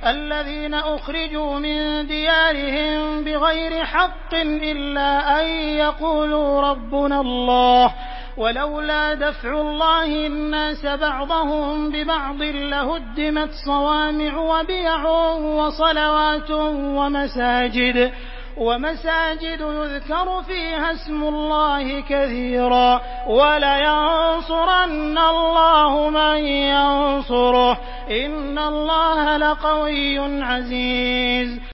الذين أخرجوا من ديارهم بغير حق إلا أن يقولوا ربنا الله ولولا دفع الله الناس بعضهم ببعض لهدمت صوامع وبيع وصلوات ومساجد يذكر فيها اسم الله كثيرا ولينصرن الله من ينصره إن الله لقوي عزيز.